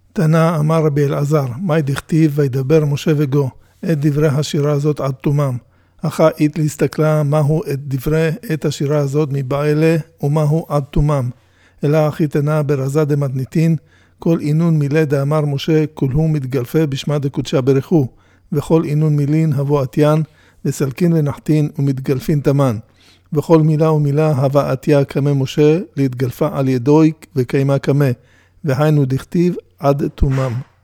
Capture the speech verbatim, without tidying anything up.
תנא אמר רבי אלעזר, מאי דכתיב וידבר משה וגו, את דברי השירה הזאת עד תומם. אחא אית להסתכלה מהו את דברי את השירה הזאת מבעלה ומהו עד תומם. אלא אחי תנא ברזה דמתניתין, כל אינון מילה דאמר משה כולהו מתגלפה בשמה דקודשה ברכו, וכל אינון מילין הבוא עתיין, וסלקין ונחתין ומתגלפין תמן. וכל מילה ומילה הווה עתיה כמה משה להתגלפה על ידוי וקיימה כמה, והיינו דכתיב עד תומם.